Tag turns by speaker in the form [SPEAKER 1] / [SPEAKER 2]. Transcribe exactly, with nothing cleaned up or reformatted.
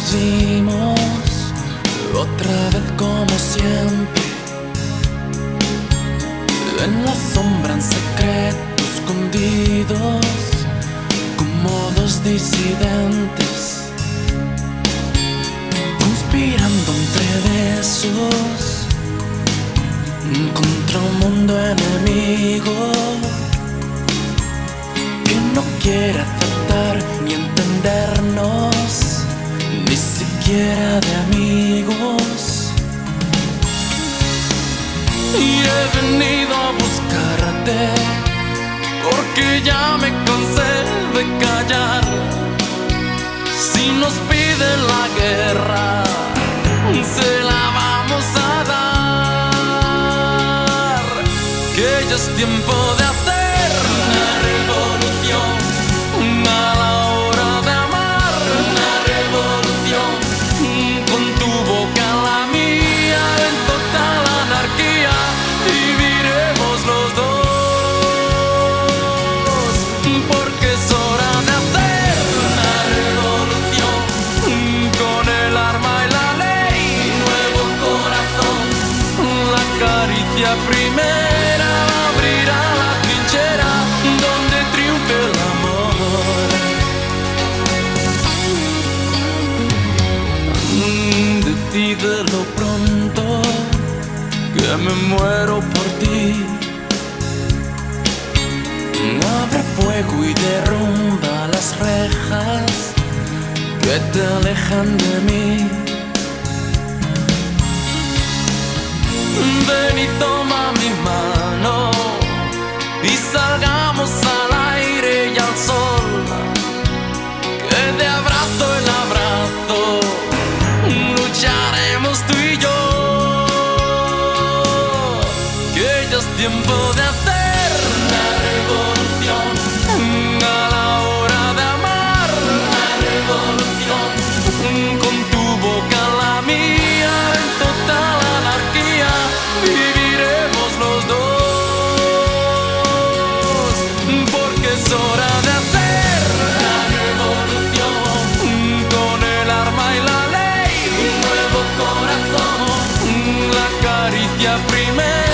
[SPEAKER 1] vimos otra vez como siempre, en la sombra, en secreto, escondidos, como dos disidentes, conspirando entre besos contra un mundo enemigo que no quiere aceptar ni entendernos, ni siquiera de amigos. Y he venido a buscarte porque ya me cansé de callar. Si nos piden la guerra, se la vamos a dar, que ya es tiempo de hacer una revolución, a la hora de amar, una revolución, con tu boca la mía, en total anarquía viviremos los dos, porque es hora de hacer una revolución, con el arma y la ley, nuevo corazón, la caricia primera abrirá la trinchera donde triunfe el amor. Decídelo pronto, que me muero por ti. Abre fuego y derrumba las rejas que te alejan de mí. Ven y toma mi mano y salgamos al aire y al sol, que de abrazo en abrazo lucharemos tú y yo, que ya es tiempo de hacer una revolución, a la hora de amar, una revolución, con tu boca la mía, en total anarquía viviremos los dos, porque es hora de hacer una revolución, con el arma y la ley, un nuevo corazón, la caricia primera